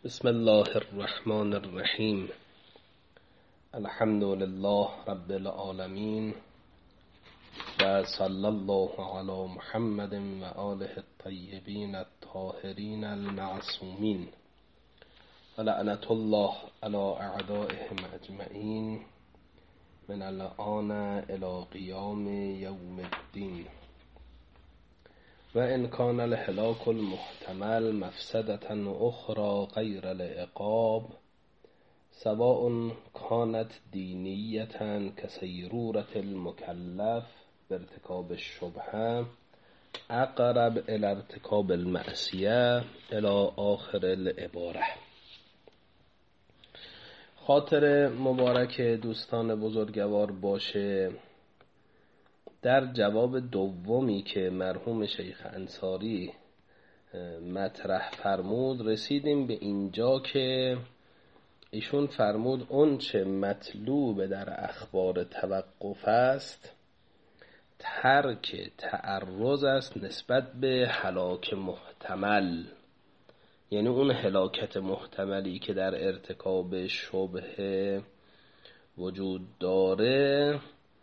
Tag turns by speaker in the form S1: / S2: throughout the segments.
S1: بسم الله الرحمن الرحیم. الحمد لله رب العالمین و صلی الله علی محمد و آله الطیبین الطاهرین المعصومین و لعنت الله علی اعدائهم اجمعین من الآن الی قیام یوم الدین. و ان کان الهلاک المحتمل مفسدة اخرى غیر العقاب سواء كانت دینیة كسیرورة المکلف بارتکاب الشبهه اقرب الى ارتکاب المعصیه الى آخر العباره. خاطر مبارک دوستان بزرگوار باشه. در جواب دومی که مرحوم شیخ انصاری مطرح فرمود رسیدیم به اینجا که ایشون فرمود اون چه مطلوب در اخبار توقف است ترک تعرض است نسبت به هلاک محتمل، یعنی اون هلاکت محتملی که در ارتکاب شبهه وجود داره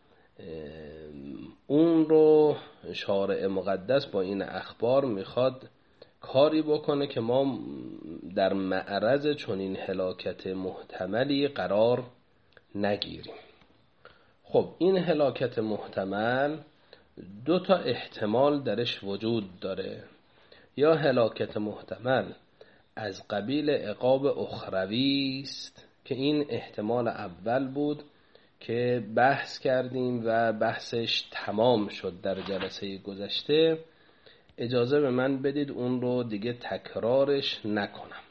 S1: اون رو شارع مقدس با این اخبار میخواد کاری بکنه که ما در معرض چنین هلاکت محتملی قرار نگیریم. خب این هلاکت محتمل دو تا احتمال درش وجود داره. یا هلاکت محتمل از قبیل عقاب اخروی است که این احتمال اول بود که بحث کردیم و بحثش تمام شد در جلسه گذشته. اجازه به من بدید اون رو دیگه تکرارش نکنم.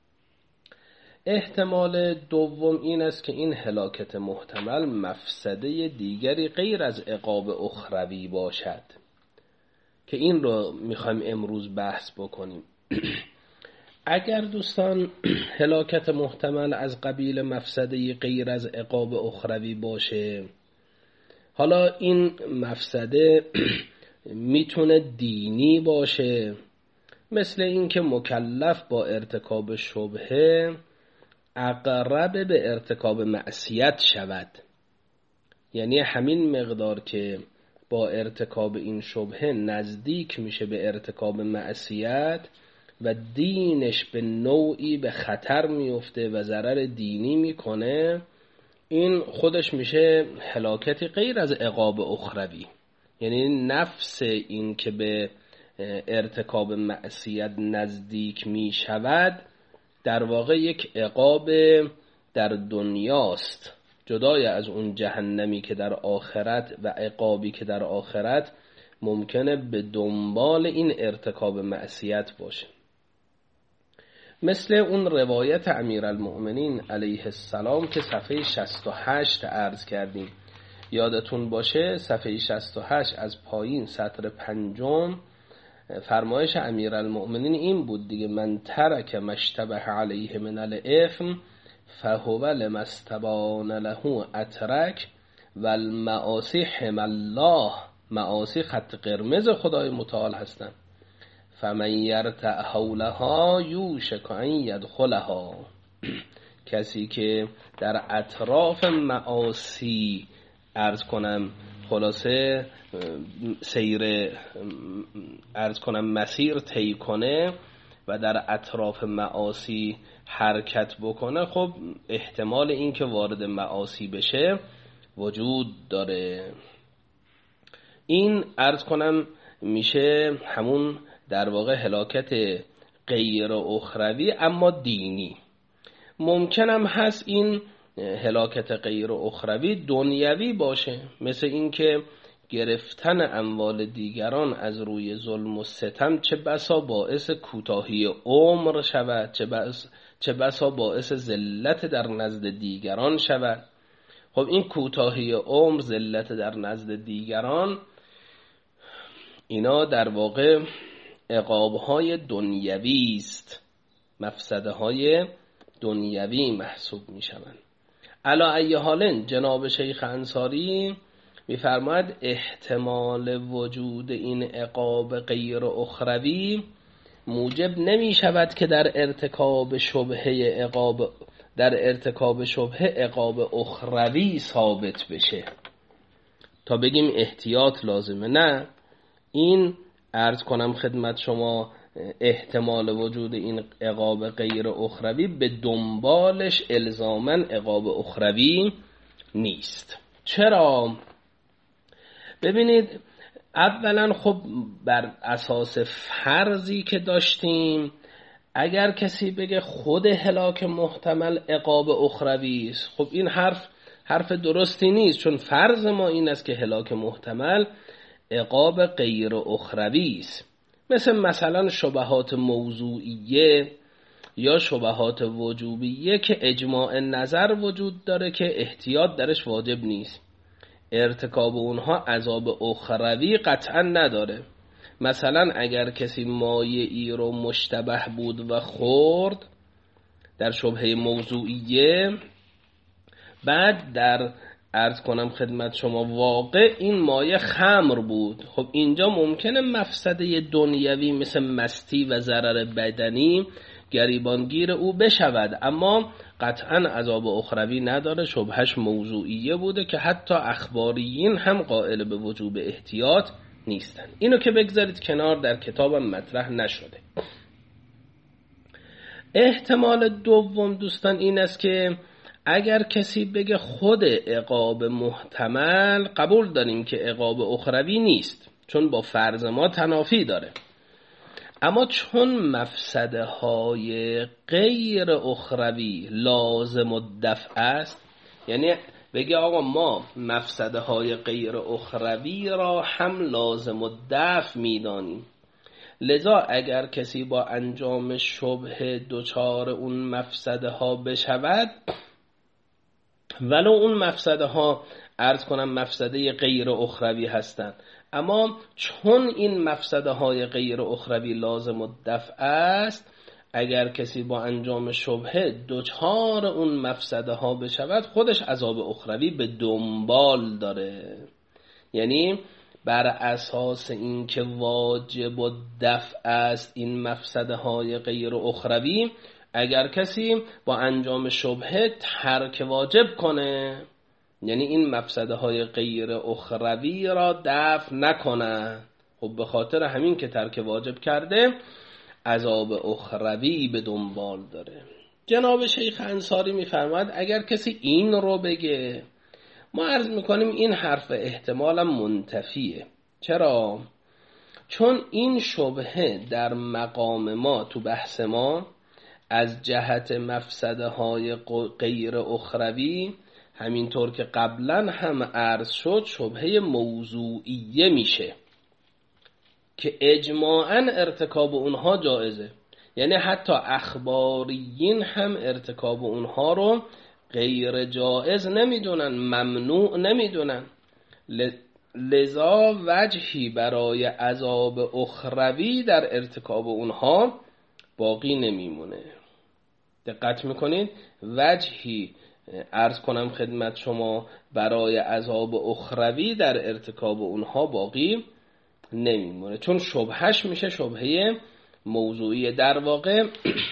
S1: احتمال دوم این است که این هلاکت محتمل مفسده دیگری غیر از عقاب اخروی باشد که این رو میخوایم امروز بحث بکنیم. اگر دوستان هلاکت محتمل از قبیل مفسده غیر از عقاب اخروی باشه، حالا این مفسده میتونه دینی باشه، مثل این که مکلف با ارتکاب شبهه اقرب به ارتکاب معصیت شود، یعنی همین مقدار که با ارتکاب این شبهه نزدیک میشه به ارتکاب معصیت و دینش به نوعی به خطر میفته و ضرر دینی میکنه، این خودش میشه هلاکتی غیر از عقاب اخروی. یعنی نفس این که به ارتکاب معصیت نزدیک میشود در واقع یک عقاب در دنیاست، جدای از اون جهنمی که در آخرت و عقابی که در آخرت ممکنه به دنبال این ارتکاب معصیت باشه. مثل اون روایت امیرالمؤمنین علیه السلام که صفحه 68 عرض کردیم، یادتون باشه صفحه 68 از پایین سطر 5 فرمایش امیرالمؤمنین این بود دیگه: من ترک مشتبه علیه من الاثم فهو لما استبان له اترک و المعاصی حم الله. معاصی خط قرمز خدای متعال هستن. فمن یرتع حولها یوشک ان یدخلها. کسی که در اطراف معاصی مسیر طی کنه و در اطراف معاصی حرکت بکنه، خب احتمال این که وارد معاصی بشه وجود داره. این میشه همون در واقع هلاکت غیر اخروی اما دینی. ممکنم هست این هلاکت غیر اخروی دنیوی باشه، مثل این که گرفتن اموال دیگران از روی ظلم و ستم چه بسا باعث کوتاهی عمر شود، چه بسا باعث ذلت در نزد دیگران شود. خب این کوتاهی عمر، ذلت در نزد دیگران، اینا در واقع عقاب‌های دنیوی است، مفسده‌های دنیوی محسوب می‌شوند. علی ای حال جناب شیخ انصاری می‌فرماید احتمال وجود این عقاب غیر اخروی موجب نمی شود که در ارتکاب شبهه عقاب اخروی ثابت بشه تا بگیم احتیاط لازمه. نه، این عرض کنم خدمت شما احتمال وجود این عقاب غیر اخروی به دنبالش الزاماً عقاب اخروی نیست. چرا؟ ببینید، اولا خب بر اساس فرضی که داشتیم، اگر کسی بگه خود هلاک محتمل عقاب اخروی است، خب این حرف درستی نیست، چون فرض ما این است که هلاک محتمل عقاب غیر اخروی است. مثلا شبهات موضوعیه یا شبهات وجوبیه که اجماع نظر وجود داره که احتیاط درش واجب نیست، ارتکاب اونها عذاب اخروی قطعا نداره. مثلا اگر کسی مایعی رو مشتبه بود و خورد در شبهه موضوعیه، بعد در عرض کنم خدمت شما واقع این مایع خمر بود، خب اینجا ممکنه مفسده دنیوی مثل مستی و ضرر بدنی گریبانگیر او بشود، اما قطعا عذاب اخروی نداره، شبهش موضوعیه بوده که حتی اخباریین هم قائل به وجوب احتیاط نیستن. اینو که بگذارید کنار، در کتابم مطرح نشده. احتمال دوم دوستان این است که اگر کسی بگه خود عقاب محتمل قبول داریم که عقاب اخروی نیست، چون با فرض ما تنافی داره، اما چون مفسده های غیر اخروی لازم الدفع است، یعنی بگه آقا ما مفسده های غیر اخروی را هم لازم الدفع میدانیم، لذا اگر کسی با انجام شبهه دچار اون مفسده ها بشود، ولو اون مفسده ها عرض کنم مفسده غیر اخروی هستند، اما چون این مفسده های غیر اخروی لازم الدفع است، اگر کسی با انجام شبهه دچار اون مفسده ها بشود، خودش عذاب اخروی به دنبال داره. یعنی بر اساس این که واجب الدفع است این مفسده های غیر اخروی، اگر کسی با انجام شبهه ترک واجب کنه، یعنی این مفسده های غیر اخروی را دفع نکنه، خب به خاطر همین که ترک واجب کرده عذاب اخروی به دنبال داره. جناب شیخ انصاری میفرماید اگر کسی این رو بگه، ما عرض میکنیم این حرف احتمالا منتفیه. چرا؟ چون این شبهه در مقام ما تو بحث ما از جهت مفسده های غیر اخروی، همینطور که قبلا هم عرض شد، شبهه موضوعیه میشه که اجماعاً ارتکاب اونها جایزه، یعنی حتی اخباریین هم ارتکاب اونها رو غیر جایز نمیدونن، ممنوع نمیدونن، لذا وجهی برای عذاب اخروی در ارتکاب اونها باقی نمیمونه. دقت میکنید؟ وجهی عرض کنم خدمت شما برای عذاب اخروی در ارتکاب اونها باقی نمیمونه، چون شبهش میشه شبهه موضوعی. در واقع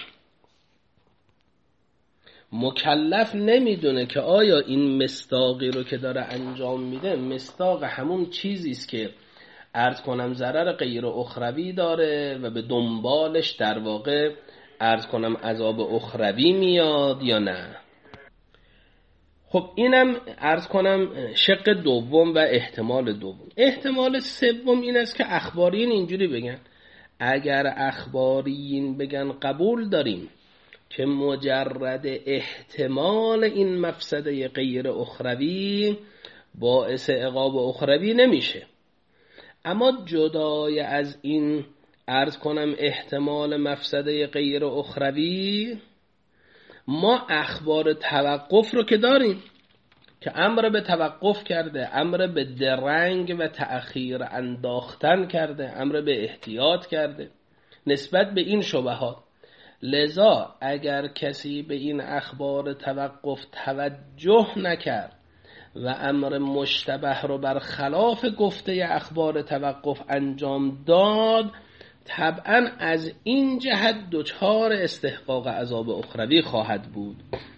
S1: مکلف نمیدونه که آیا این مصداقی رو که داره انجام میده مصداق همون چیزی است که عرض کنم ضرر غیر اخروی داره و به دنبالش در واقع عرض کنم عذاب اخروی میاد یا نه. خب اینم عرض کنم شق دوم و احتمال دوم. احتمال سوم این است که اخباریین اینجوری بگن، اگر اخباریین بگن قبول داریم که مجرد احتمال این مفسده غیر اخروی باعث عقاب اخروی نمیشه، اما جدای از این عرض کنم احتمال مفسده غیر اخروی، ما اخبار توقف رو که داریم که امر به توقف کرده، امر به درنگ و تأخیر انداختن کرده، امر به احتیاط کرده نسبت به این شبهات. لذا اگر کسی به این اخبار توقف توجه نکرد و امر مشتبه رو برخلاف گفته اخبار توقف انجام داد، طبعا از این جهت دچار استحقاق عذاب اخروی خواهد بود.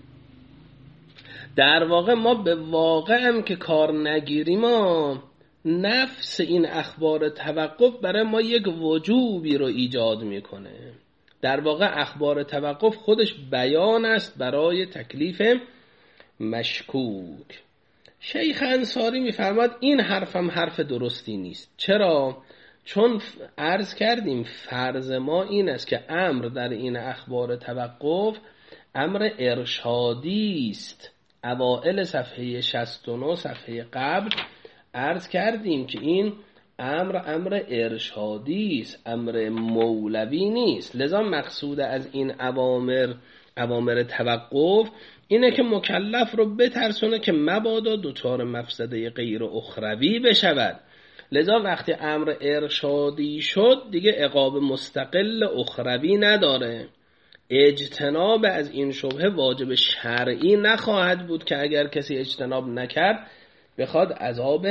S1: در واقع ما به واقع هم که کار نگیریم، ما نفس این اخبار توقف برای ما یک وجوبی رو ایجاد میکنه. در واقع اخبار توقف خودش بیان است برای تکلیف مشکوک. شیخ انصاری میفرماد این حرفم حرف درستی نیست. چرا؟ چون عرض کردیم فرض ما این است که امر در این اخبار توقف امر ارشادی است. اوائل صفحه 69 صفحه قبل عرض کردیم که این امر ارشادی است، امر مولوی نیست. لذا مقصود از این اوامر توقف اینه که مکلف رو بترسونه که مبادا دچار مفسده غیر اخروی بشود. لذا وقتی امر ارشادی شد دیگه عقاب مستقل اخروی نداره. اجتناب از این شبهه واجب شرعی نخواهد بود که اگر کسی اجتناب نکرد بخواد عذاب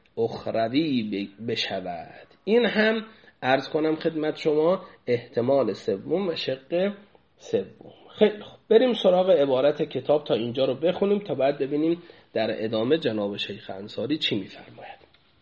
S1: اخروی بشود. این هم عرض کنم خدمت شما احتمال سوم و شق سوم. خیلی خوب، بریم سراغ عبارت کتاب تا اینجا رو بخونیم تا بعد ببینیم در ادامه جناب شیخ انصاری چی میفرماید.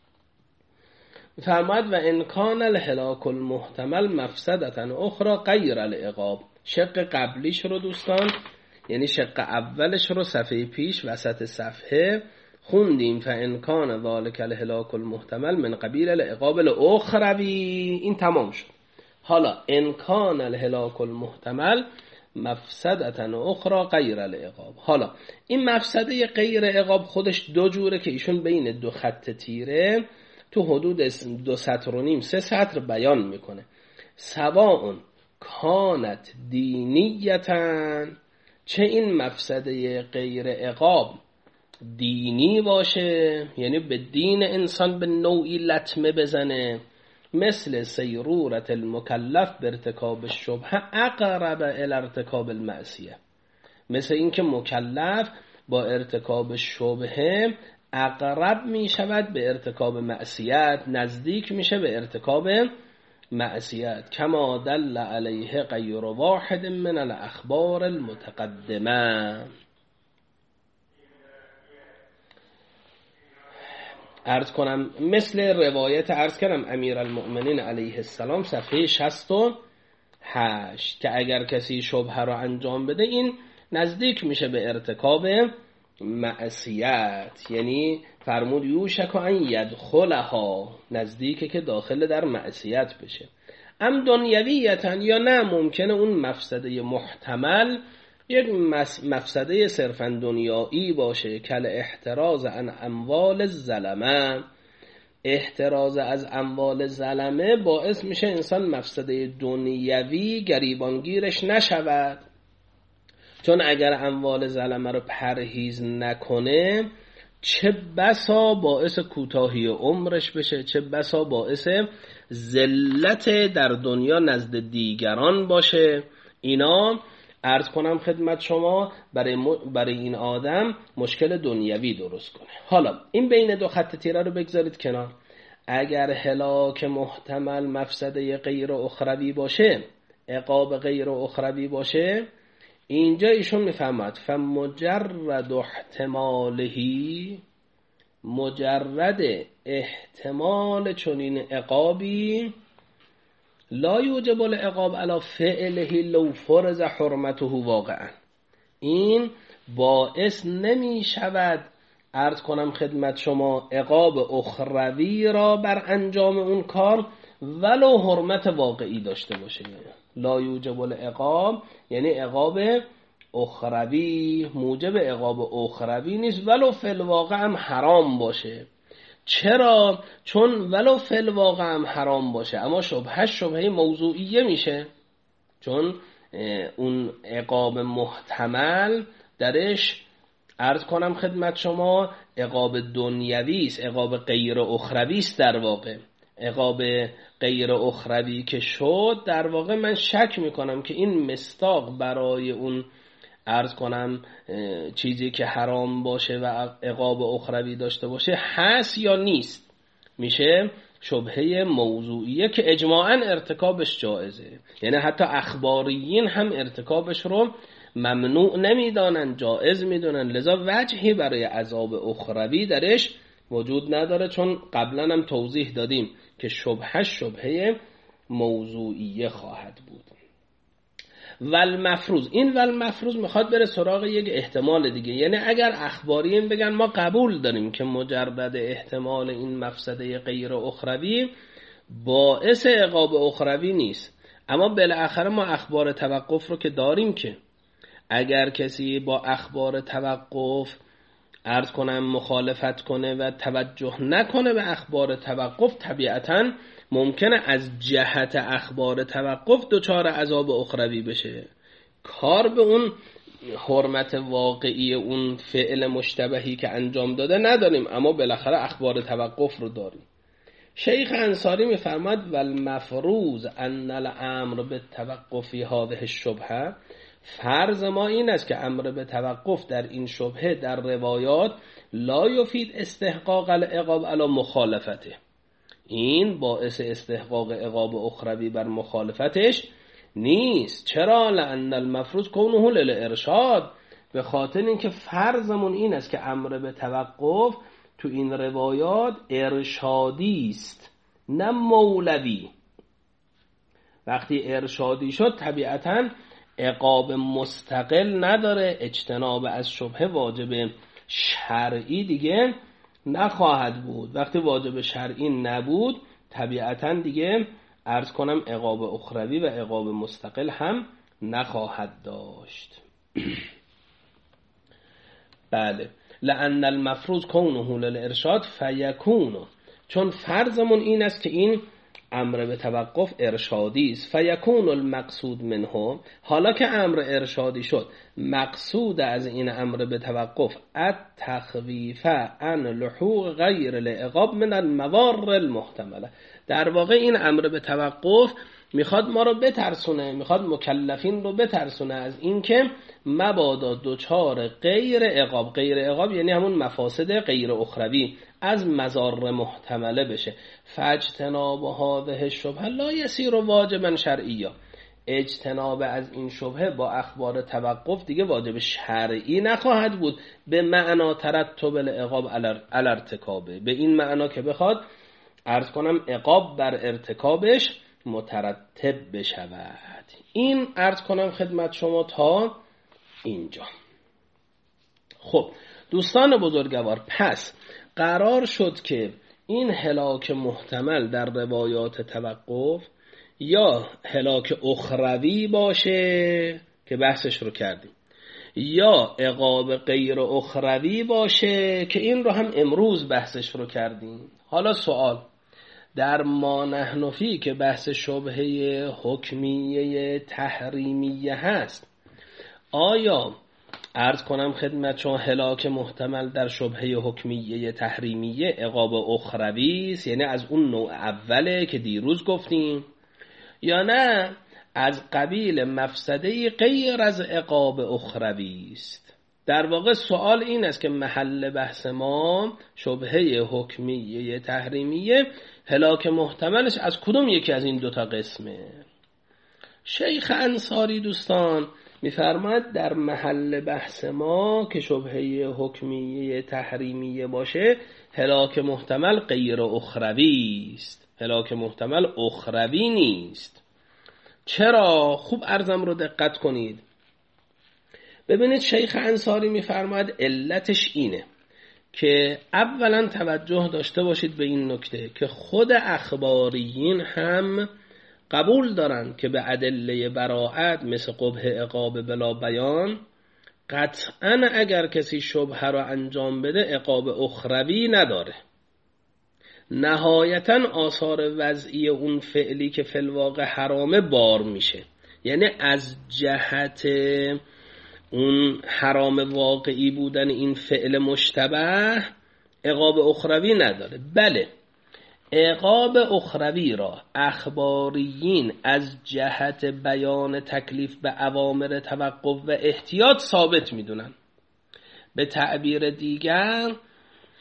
S1: میفرماید و ان کان الهلاک المحتمل مفسدة اخرى غیر العقاب. شق قبلیش رو دوستان، یعنی شق اولش رو صفحه پیش وسط صفحه خوندیم. فان کان ذلک الهلاک المحتمل من قبیل العقاب الاخروی، این تمام شد. حالا ان کان الهلاک المحتمل مفسدة اخرى غیر العقاب. حالا این مفسده غیر عقاب خودش دو جوره که ایشون بین دو خط تیره تو حدود 2.5 سطر 3 سطر بیان میکنه. سواء کانت دینیتن، چه این مفسده غیر عقاب دینی باشه، یعنی به دین انسان به نوعی لطمه بزنه، مثل سیرورت المکلف به ارتکاب الشبهه اقرب الی ارتکاب المعصیه، مثل اینکه مکلف با ارتکاب شبهه اقرب می شود به ارتکاب معصیت، نزدیک میشه به ارتکاب معصیت. کما دل علیه غیر واحد من الاخبار المتقدمه. عرض کنم مثل روایت عرض کردم امیرالمؤمنین علیه السلام صفحه 68 که اگر کسی شبهه رو انجام بده این نزدیک میشه به ارتکاب معصیت، یعنی فرمود یوشک ان یدخلها، نزدیکه که داخل در معصیت بشه. ام دنیویتن، یا نه ممکنه اون مفسده محتمل یک مفسده صرفا دنیایی باشه، کل احتراز عن اموال الظلمه. احتراز از اموال ظلمه باعث میشه انسان مفسده دنیوی گریبانگیرش نشود، چون اگر اموال ظلمه رو پرهیز نکنه چه بسا باعث کوتاهی عمرش بشه، چه بسا باعث ذلت در دنیا نزد دیگران باشه. اینا عرض کنم خدمت شما برای این آدم مشکل دنیوی درست کنه. حالا این بین دو خط تیره رو بگذارید کنار. اگر هلاک محتمل مفسده غیر اخروی باشه، عقاب غیر اخروی باشه، اینجا ایشون میفهمد فمجرد احتمالهی، مجرد احتمال چنین عقابی، لا یوجب العقاب علی فعله لو فرض حرمته واقعا، این باعث نمی شود عرض کنم خدمت شما عقاب اخروی را بر انجام اون کار ولو حرمت واقعی داشته باشه. لا یوجب العقاب یعنی عقاب اخروی موجب عقاب اخروی نیست ولو فی الواقع هم حرام باشه. چرا؟ چون ولو فی الواقع هم حرام باشه اما شبهه موضوعیه میشه، چون اون عقاب محتمل درش عرض کنم خدمت شما عقاب دنیوی است، عقاب غیر اخروی است. در واقع عقاب غیر اخروی که شد در واقع من شک میکنم که این مصداق برای اون عرض کنم چیزی که حرام باشه و عقاب اخروی داشته باشه هست یا نیست. میشه شبهه موضوعیه که اجماعاً ارتکابش جایزه، یعنی حتی اخباریین هم ارتکابش رو ممنوع نمیدانن، جایز میدونن، لذا وجهی برای عذاب اخروی درش وجود نداره، چون قبلا هم توضیح دادیم که شبهه موضوعیه خواهد بود. والمفروض، این والمفروض میخواد بره سراغ یک احتمال دیگه، یعنی اگر اخباریین بگن ما قبول داریم که مجرد احتمال این مفسده غیر اخروی باعث عقاب اخروی نیست، اما بالاخره ما اخبار توقف رو که داریم که اگر کسی با اخبار توقف عرض کنم مخالفت کنه و توجه نکنه به اخبار توقف، طبیعتاً ممکنه از جهت اخبار توقف دچار عذاب اخروی بشه. کار به اون حرمت واقعی اون فعل مشتبهی که انجام داده نداریم، اما بالاخره اخبار توقف رو داریم. شیخ انصاری میفرماد والمفروض ان الامر بالتوقف فی هذه الشبهه، فرض ما این است که امر به توقف در این شبهه در روایات لا یفید استحقاق العقاب علی مخالفته، این باعث استحقاق عقاب اخروی بر مخالفتش نیست. چرا؟ لأن المفروض کونه للارشاد، به خاطر اینکه فرضمون این است که امر به توقف تو این روایات ارشادی است نه مولوی. وقتی ارشادی شد طبیعتاً عقاب مستقل نداره، اجتناب از شبهه واجب شرعی دیگه نخواهد بود. وقتی واجب شرعی نبود طبیعتاً دیگه عرض کنم عقاب اخروی و عقاب مستقل هم نخواهد داشت. بله، لأن المفروض کونه للارشاد فیکون، چون فرضمون این است که این امر به توقف ارشادی است، فیکون المقصود منه، حالا که امر ارشادی شد مقصود از این امر به توقف التخویف عن لحوق غیر العقاب من المضار المحتمله، در واقع این امر به توقف میخواد ما رو بترسونه، میخواد مکلفین رو بترسونه از این که مبادا دوچار غیر عقاب، غیر عقاب یعنی همون مفاسد غیر اخروی، از مضار محتمله بشه. فاجتناب هذه الشبهه لا یصیر واجبا شرعیا، اجتناب از این شبهه با اخبار توقف دیگه واجب شرعی نخواهد بود به معنا ترتب العقاب علی ارتکابه، به این معنا که بخواد عرض کنم عقاب بر ارتکابش مترتب بشود. این عرض کنم خدمت شما تا اینجا. خب دوستان بزرگوار، پس قرار شد که این هلاک محتمل در روایات توقف یا هلاک اخروی باشه که بحثش رو کردیم، یا عقاب غیر اخروی باشه که این رو هم امروز بحثش رو کردیم. حالا سوال در ما نحن فی که بحث شبهه حکمیه تحریمیه هست، آیا عرض کنم خدمت چون هلاک محتمل در شبهه حکمیه تحریمیه عقاب اخروی است، یعنی از اون نوع اوله که دیروز گفتیم، یا نه از قبیل مفسده غیر از عقاب اخروی است؟ در واقع سوال این است که محل بحث ما شبهه حکمیه تحریمیه هلاک محتملش از کدوم یکی از این دوتا قسمه؟ شیخ انصاری دوستان میفرماد در محل بحث ما که شبهه حکمیه تحریمیه باشه هلاک محتمل غیر اخروی است، هلاک محتمل اخروی نیست. چرا؟ خوب عرضم رو دقت کنید. ببینید شیخ انصاری میفرماد علتش اینه که اولا توجه داشته باشید به این نکته که خود اخباریین هم قبول دارن که به ادله براءت مثل قبح عقاب بلا بیان قطعا اگر کسی شبهه را انجام بده عقاب اخروی نداره، نهایتا آثار وضعی اون فعلی که فی الواقع حرامه بار میشه، یعنی از جهت اون حرام واقعی بودن این فعل مشتبه عقاب اخروی نداره. بله عقاب اخروی را اخباریین از جهت بیان تکلیف به اوامر توقف و احتیاط ثابت میدونن. به تعبیر دیگر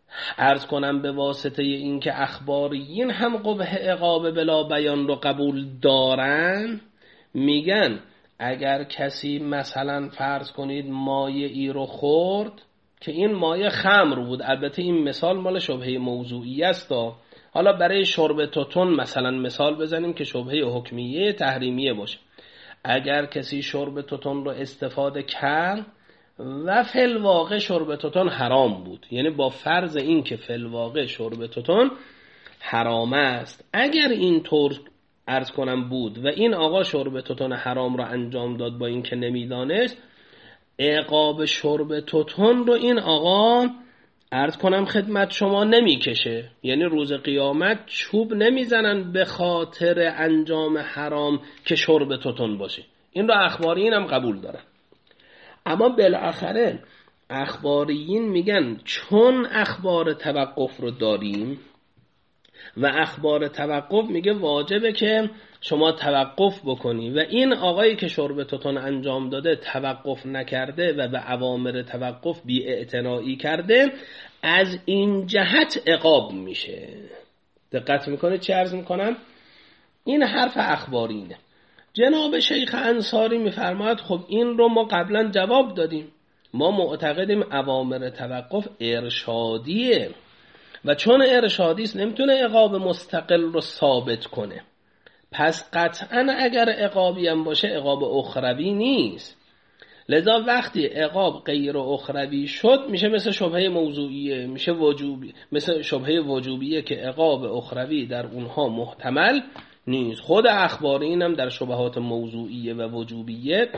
S1: عرض کنم به واسطه این که اخباریین هم قبح عقاب بلا بیان رو قبول دارن، میگن اگر کسی مثلا فرض کنید مایه ای رو خورد که این مایه خمر بود، البته این مثال مال شبهه موضوعی است، حالا برای شرب توتون مثلا مثال بزنیم که شبهه حکمیه تحریمیه باشه. اگر کسی شرب توتون رو استفاده کرد و فی الواقع شرب توتون حرام بود، یعنی با فرض این که فی الواقع شرب توتون حرام است، اگر این طور عرض کنم بود و این آقا شرب توتون حرام رو انجام داد با این که نمیدانست، عقاب شرب توتون رو این آقا عرض کنم خدمت شما نمیکشه، یعنی روز قیامت چوب نمیزنن به خاطر انجام حرام که شرب توتون باشه. این رو اخباریین هم قبول دارن. اما بالاخره اخباریین میگن چون اخبار توقف رو داریم و اخبار توقف میگه واجبه که شما توقف بکنی و این آقایی که شرب توتون انجام داده توقف نکرده و به اوامر توقف بی‌اعتنایی کرده، از این جهت عقاب میشه. دقت میکنه چی عرض میکنم؟ این حرف اخبارینه. جناب شیخ انصاری میفرماید خب این رو ما قبلا جواب دادیم، ما معتقدیم اوامر توقف ارشادیه و چون ارشادی است نمیتونه عقاب مستقل رو ثابت کنه، پس قطعا اگر عقابی هم باشه عقاب اخروی نیست. لذا وقتی عقاب غیر اخروی شد میشه مثل شبهه موضوعیه، میشه وجوبی، مثل شبهه وجوبیه که عقاب اخروی در اونها محتمل نیست. خود اخبارین هم در شبهات موضوعیه و وجوبیه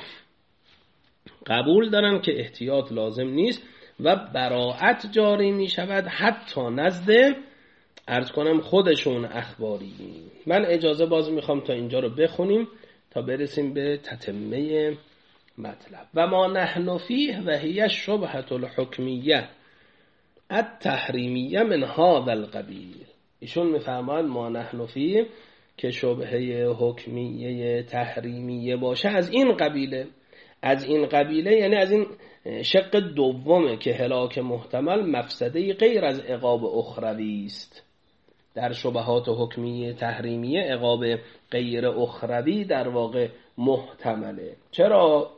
S1: قبول دارن که احتیاط لازم نیست و براءت جاری می شود حتی نزد عرض کنم خودشون اخباری. من اجازه باز میخوام تا اینجا رو بخونیم تا برسیم به تتمه مطلب. و ما نحن فیه و هی شبهة الحکمیه التحریمیه من هذا القبیل. ایشون میفرماید ما نحن فیه که شبهه حکمیه تحریمیه باشه از این قبیله. از این قبیله یعنی از این شق دومه که هلاک محتمل مفسده غیر از عقاب اخروی است. در شبهات حکمیه تحریمیه عقاب غیر اخروی در واقع محتمله. چرا؟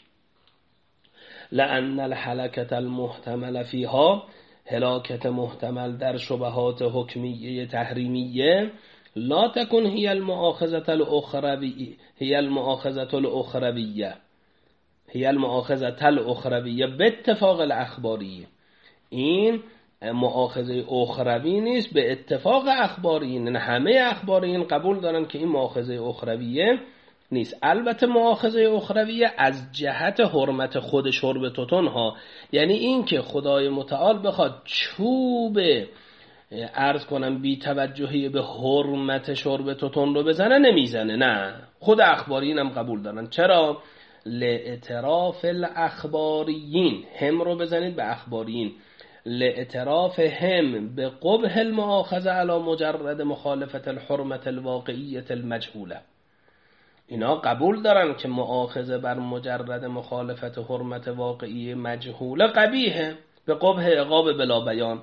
S1: لأن الهلكة المحتمل فيها، هلاکت محتمل در شبهات حکمیه تحریمیه، لا تكن هي المؤاخذة الأخروية، هي المؤاخذة الأخروية، هي المؤاخذة الأخروية باتفاق الاخباری. این مؤاخذه اخروی نیست به اتفاق اخبارین. همه اخبارین قبول دارن که این مؤاخذه اخرویه نیست. البته مؤاخذه اخرویه از جهت حرمت خود شرب توتون ها، یعنی این که خدای متعال بخواد چوب عرض کنم بی توجهی به حرمت شرب توتون رو بزنه نمیزنه، نه، خود اخبارین هم قبول دارن. چرا؟ لاعتراف الاخباریین، هم رو بزنید به اخبارین، لاعتراف هم به قبح المؤاخذه علی مجرد مخالفت الحرمت الواقعیه المجهوله. اینا قبول دارن که مؤاخذه بر مجرد مخالفت حرمت واقعی مجهوله قبیحه به قبح عقاب بلا بیان.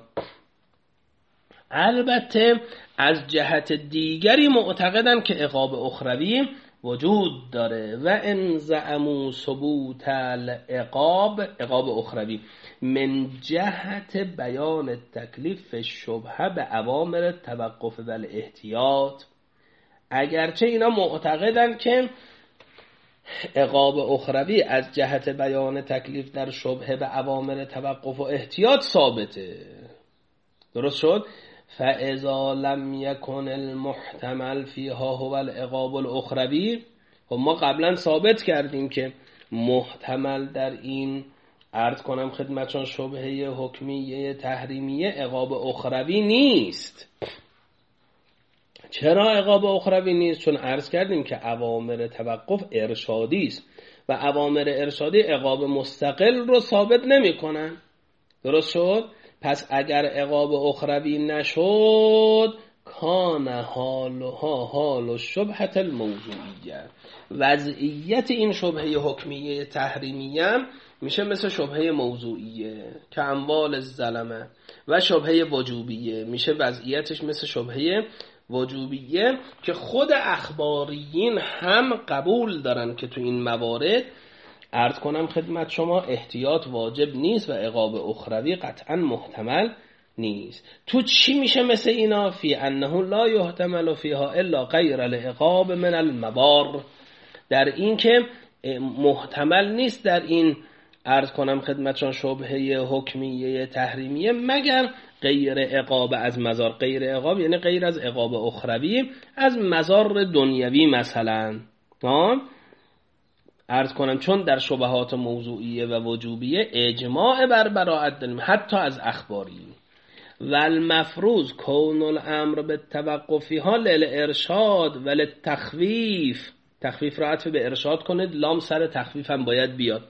S1: البته از جهت دیگری معتقدن که عقاب اخروی وجود داره و ان زعموا ثبوت العقاب، عقاب اخروی، من جهت بیان تکلیف شبهه به اوامر توقف و الاحتیاط. اگرچه اینا معتقدن که عقاب اخروی از جهت بیان تکلیف در شبهه به اوامر توقف و احتیاط ثابته. درست شد؟ فاذا لم يكن المحتمل فيها هو العقاب الاخروی، و ما قبلا ثابت کردیم که محتمل در این عرض کنم خدمتشان شبهه حکمیه تحریمیه عقاب اخروی نیست. چرا عقاب اخروی نیست؟ چون عرض کردیم که اوامر توقف ارشادی است و اوامر ارشادی عقاب مستقل رو ثابت نمی کنن. درست شد؟ پس اگر عقاب اخروی نشد کان حالها حال الشبهة الموضوعیه. وضعیت این شبهه حکمیه تحریمیه میشه مثل شبهه موضوعیه که اموال الظلمه، و شبهه وجوبیه میشه وضعیتش مثل شبهه وجوبیه که خود اخباریین هم قبول دارن که تو این موارد عرض کنم خدمت شما احتیاط واجب نیست و عقاب اخروی قطعا محتمل نیست. تو چی میشه مثل اینا؟ فی انه لا یحتمل فیها الا غیر العقاب من المبار، در این که محتمل نیست در این عرض کنم خدمتشان شبهه حکمیه تحریمیه مگر غیر عقاب از مزار. غیر عقاب یعنی غیر از عقاب اخروی، از مزار دنیوی مثلا. عرض کنم چون در شبهات موضوعیه و وجوبیه اجماع بر براءت داریم حتی از اخباری. و المفروض کون الامر بالتوقفها للارشاد و للتخویف. تخفیف را عطف به ارشاد کنید، لام سر تخفیف هم باید بیاد.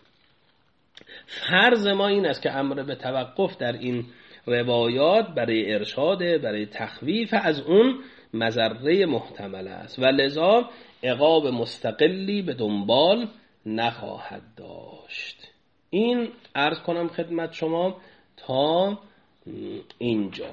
S1: فرض ما این است که امر به توقف در این روایات برای ارشاده، برای تخویف از اون مضره محتمل است و لذا عقاب مستقلی به دنبال نخواهد داشت. این عرض کنم خدمت شما تا اینجا.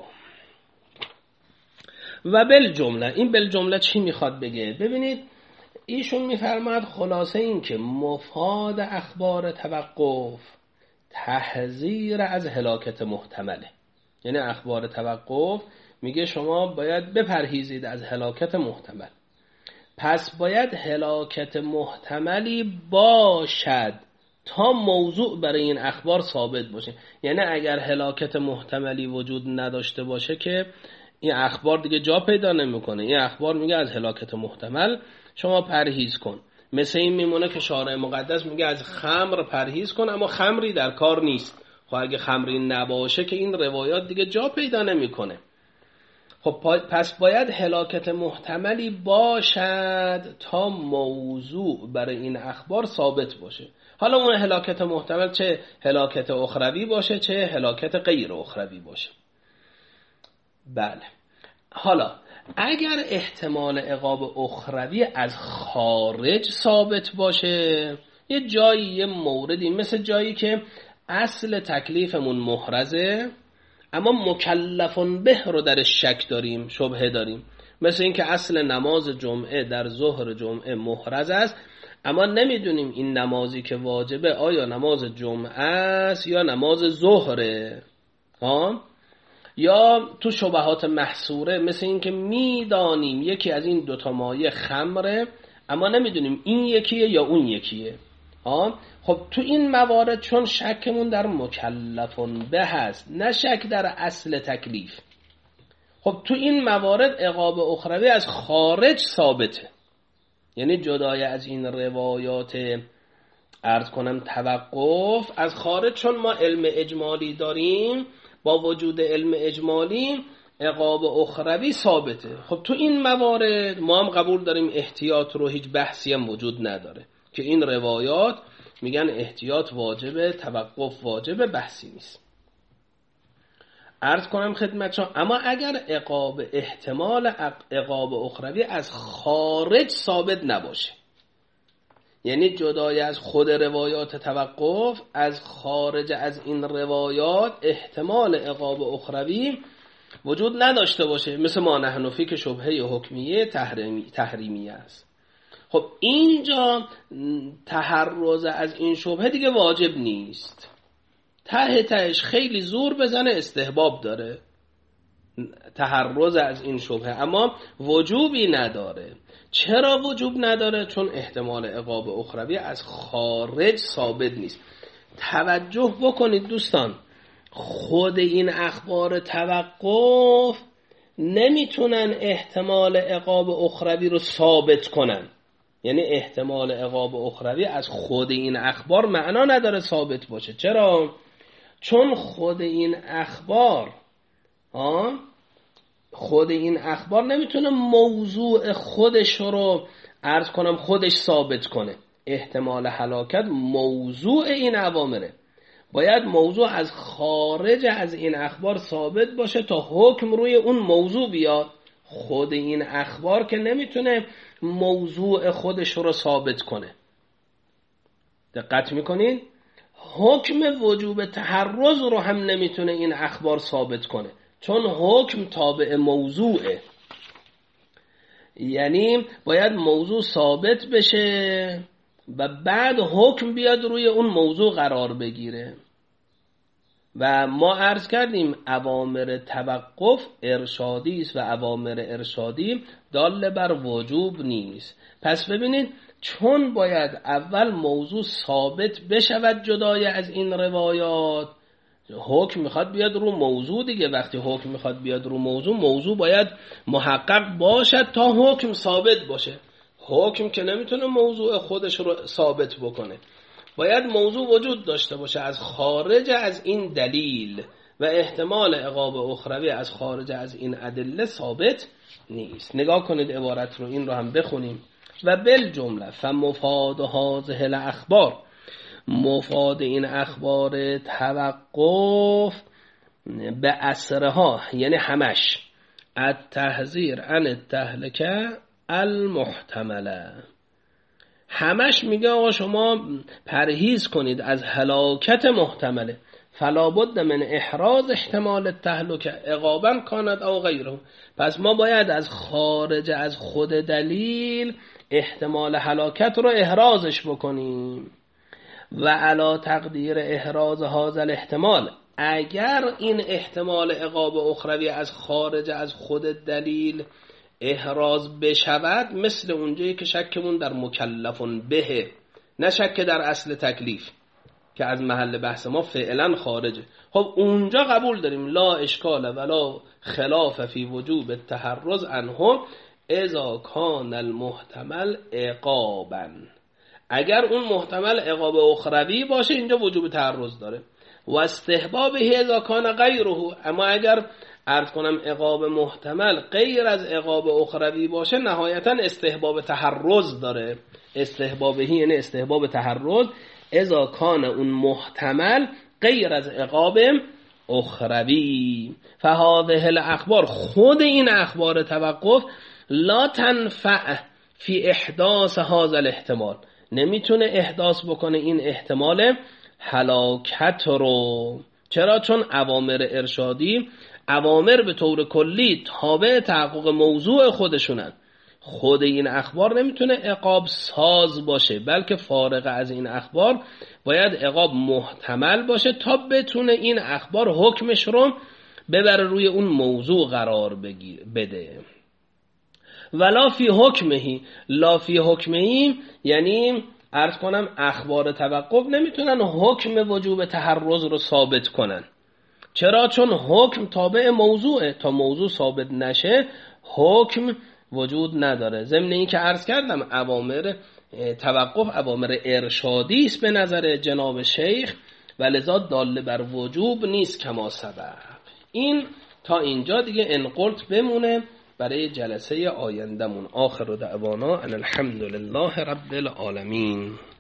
S1: و بالجمله، این بالجمله چی میخواد بگه؟ ببینید ایشون میفرماد خلاصه این که مفاد اخبار توقف تحذیر از هلاکت محتمله. یعنی اخبار توقف میگه شما باید بپرهیزید از هلاکت محتمل. پس باید هلاکت محتملی باشد تا موضوع برای این اخبار ثابت باشه. یعنی اگر هلاکت محتملی وجود نداشته باشه که این اخبار دیگه جا پیدا نمیکنه. این اخبار میگه از هلاکت محتمل شما پرهیز کن. مثل این میمونه که شارع مقدس میگه از خمر پرهیز کن، اما خمری در کار نیست. خب اگه خمری نباشه که این روایات دیگه جا پیدا نمیکنه. خب پس باید هلاکت محتملی باشد تا موضوع برای این اخبار ثابت باشه. حالا اون هلاکت محتمل چه هلاکت اخروی باشه چه هلاکت غیر اخروی باشه. بله. حالا اگر احتمال عقاب اخروی از خارج ثابت باشه، یه جایی یه موردی مثل جایی که اصل تکلیفمون محرزه اما مکلفون به رو در شک داریم، شبهه داریم، مثل این که اصل نماز جمعه در ظهر جمعه محرز است اما نمیدونیم این نمازی که واجبه آیا نماز جمعه است یا نماز ظهره. یا تو شبهات محصوره مثل این که میدانیم یکی از این دوتا مایه خمره اما نمیدونیم این یکیه یا اون یکیه. خب تو این موارد چون شکمون در مکلفون به هست نه شک در اصل تکلیف، خب تو این موارد عقاب اخروی از خارج ثابته. یعنی جدای از این روایات عرض کنم توقف از خارج، چون ما علم اجمالی داریم، با وجود علم اجمالی عقاب اخروی ثابته. خب تو این موارد ما هم قبول داریم احتیاط رو، هیچ بحثی هم وجود نداره که این روایات میگن احتیاط واجبه، توقف واجبه، بحثی نیست. عرض کنم خدمتشان اما اگر احتمال عقاب اخروی از خارج ثابت نباشه، یعنی جدای از خود روایات توقف از خارج از این روایات احتمال عقاب اخروی وجود نداشته باشه، مثل ما نحنفی که شبهه حکمیه تحریمیه است، خب اینجا تحرز از این شبهه دیگه واجب نیست. تهش خیلی زور بزنه استحباب داره تحرز از این شبهه، اما وجوبی نداره. چرا وجوب نداره؟ چون احتمال عقاب اخروی از خارج ثابت نیست. توجه بکنید دوستان، خود این اخبار توقف نمیتونن احتمال عقاب اخروی رو ثابت کنن. یعنی احتمال عقاب اخروی از خود این اخبار معنا نداره ثابت باشه. چرا؟ چون خود این اخبار نمیتونه موضوع خودش رو عرض کنم خودش ثابت کنه. احتمال هلاکت موضوع این اوامره، باید موضوع از خارج از این اخبار ثابت باشه تا حکم روی اون موضوع بیاد. خود این اخبار که نمیتونه موضوع خودش رو ثابت کنه. دقت میکنین؟ حکم وجوب تحرز رو هم نمیتونه این اخبار ثابت کنه، چون حکم تابع موضوعه. یعنی باید موضوع ثابت بشه و بعد حکم بیاد روی اون موضوع قرار بگیره. و ما عرض کردیم اوامر توقف ارشادی است و اوامر ارشادی دال بر وجوب نیست. پس ببینید چون باید اول موضوع ثابت بشود جدای از این روایات، حکم میخواد بیاد رو موضوع دیگه. وقتی حکم میخواد بیاد رو موضوع باید محقق باشد تا حکم ثابت باشه. حکم که نمیتونه موضوع خودش رو ثابت بکنه، باید موضوع وجود داشته باشه از خارج از این دلیل و احتمال عقاب اخروی از خارج از این ادله ثابت نیست. نگاه کنید عبارت رو، این رو هم بخونیم. و بالجمله فمفاد هذه الاخبار، مفاد این اخبار توقف به اسرها یعنی همش، التحذیر عن التهلکه المحتمله. همش میگه آقا شما پرهیز کنید از هلاکت محتمله. فلا بد من احراز احتمال التهلکه عقابا کاند او غیره. پس ما باید از خارج از خود دلیل احتمال هلاکت رو احرازش بکنیم. و علا تقدیر احراز هذا الاحتمال، اگر این احتمال عقاب اخروی از خارج از خود دلیل احراز بشود، مثل اونجایی که شکمون در مکلفون به، نه شک در اصل تکلیف که از محل بحث ما فعلا خارجه. خب اونجا قبول داریم لا اشکال ولا خلاف فی وجوب التحرز عنه اذا کان المحتمل عقابا. اگر اون محتمل عقاب اخروی باشه اینجا وجوب تحرز داره. و استحبابه اذا کان غیره، اما اگر عرض کنم عقاب محتمل غیر از عقاب اخروی باشه نهایتا استحباب تحرز داره. استحبابه یعنی استحباب تحرز اذا کان اون محتمل غیر از عقاب اخروی. فهذه الاخبار، خود این اخبار توقف، لا تنفع فی احداث هذا الاحتمال، نمیتونه احداث بکنه این احتمال هلاکت رو. چرا؟ چون اوامر ارشادی اوامر به طور کلی تابع تحقق موضوع خودشونن. خود این اخبار نمیتونه عقاب ساز باشه، بلکه فارغ از این اخبار باید عقاب محتمل باشه تا بتونه این اخبار حکمش رو ببره روی اون موضوع قرار بده. ولا فی حکمهی، لا فی حکمهی یعنی عرض کنم اخبار توقف نمیتونن حکم وجوب تحرز رو ثابت کنن. چرا؟ چون حکم تابع موضوعه، تا موضوع ثابت نشه حکم وجود نداره. ضمن این که عرض کردم اوامر توقف اوامر ارشادی است به نظر جناب شیخ و لذا داله بر وجوب نیست کما سبق. این تا اینجا دیگه انقلت بمونه برای جلسه آیندمون. آخر دعوانا ان الحمد لله رب العالمین.